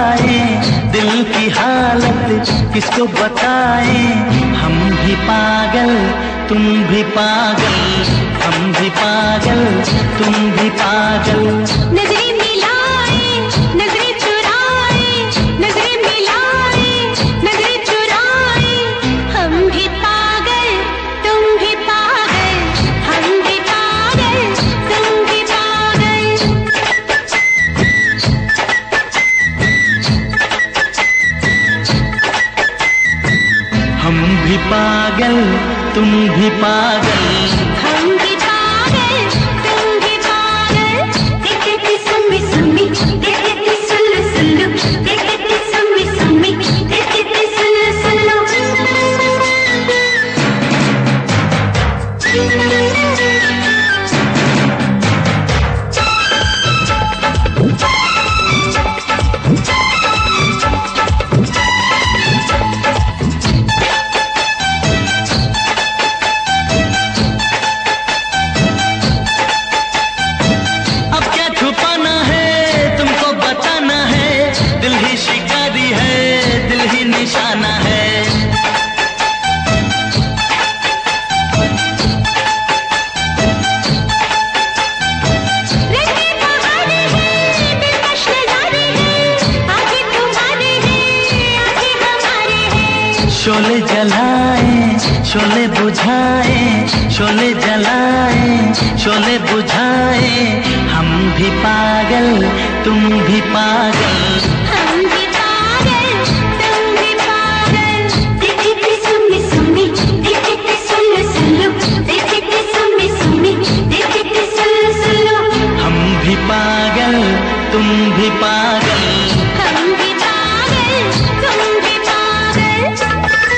बताए, दिल की हालत किसको बताए। हम भी पागल तुम भी पागल, हम भी पागल तुम भी पागल। नजरें मिलाए नजरें चुराए, नजरें मिलाए नजरें चुराए। हम भी पागल तुम भी पागल, हम भी पागल तुम भी पागल। हम भी पागल तुम भी पागल, हम भी पागल तुम भी पागल। देखते सम्मी सम्मी, देखते सुल्लू सुल्लू, देखते सम्मी सम्मी, देखते सुल्लू सुल्लू। निशाना है। रंगे बहारे हैं, दिलकश नजारे हैं, आगे तुम्हारे हैं, आगे हमारे हैं। शोले जलाए शोले बुझाए, शोले जलाए शोले बुझाए। हम भी पागल तुम भी पागल, हम भी पागल तुम भी पागल। देखते सम्मी सम्मी, देखते सुल्लू सुल्लू, देखते सम्मी सम्मी, देखते सुल्लू सुल्लू। हम भी पागल तुम भी पागल, हम भी पागल तुम भी पागल।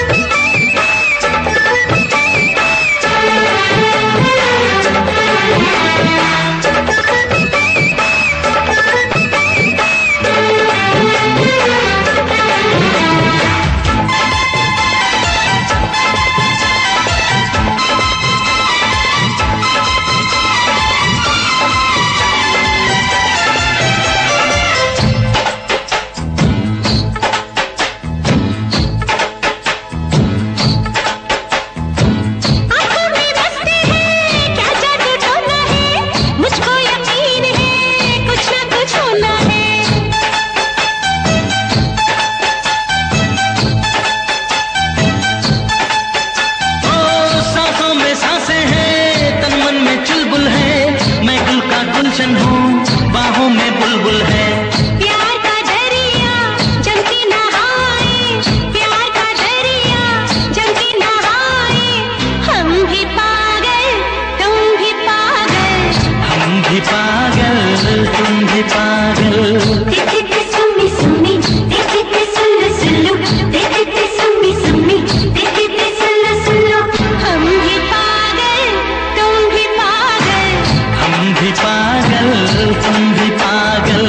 गुलशन हूँ बाहों में बुलबुल है। प्यार का दरिया जम के नहाए, प्यार का दरिया जम के नहाए। हम भी पागल तुम भी पागल, हम भी पागल तुम भी पागल। देखते सम्मी सम्मी, देखते सुल्लू सुल्लू, देखते सम्मी सम्मी, देखते सुल्लू सुल्लू। हम भी पागल तुम भी पागल, हम भी पागल तुम भी पागल।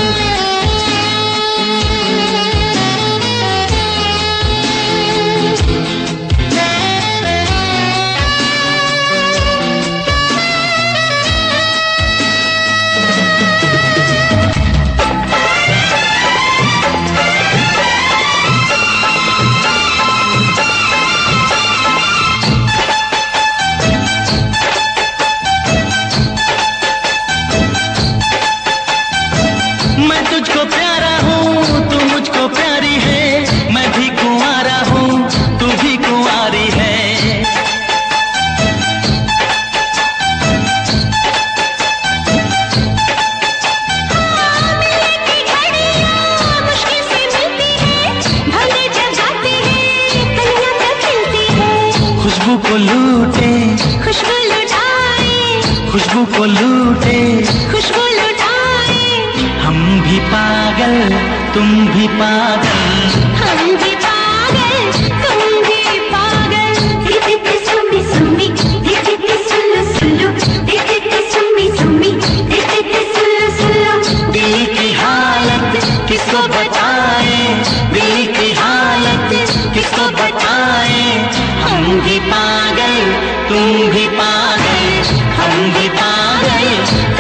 मैं तुझको प्यारा हूँ तू मुझको प्यारी है, मैं भी कुंवारा हूँ तू भी कुंवारी है। मिलने की घड़ियाँ मुश्किल से मिलती है, भले जब जाते हैं कलियाँ तो खिलती है। खुशबू को लूटे खुशबू लुटाए, खुशबू को लूटे, खुशबू लुटाए। हम भी पागल तुम भी पागल, हम भी पागल तुम भी पागल। देखते सम्मी सम्मी, देखते सुल्लू सुल्लू, देखते सम्मी सम्मी, देखते सुल्लू सुल्लू। दिल की हालत किसको बताए, दिल की हालत किसको बताए। हम भी पागल तुम भी पागल, हम भी पागल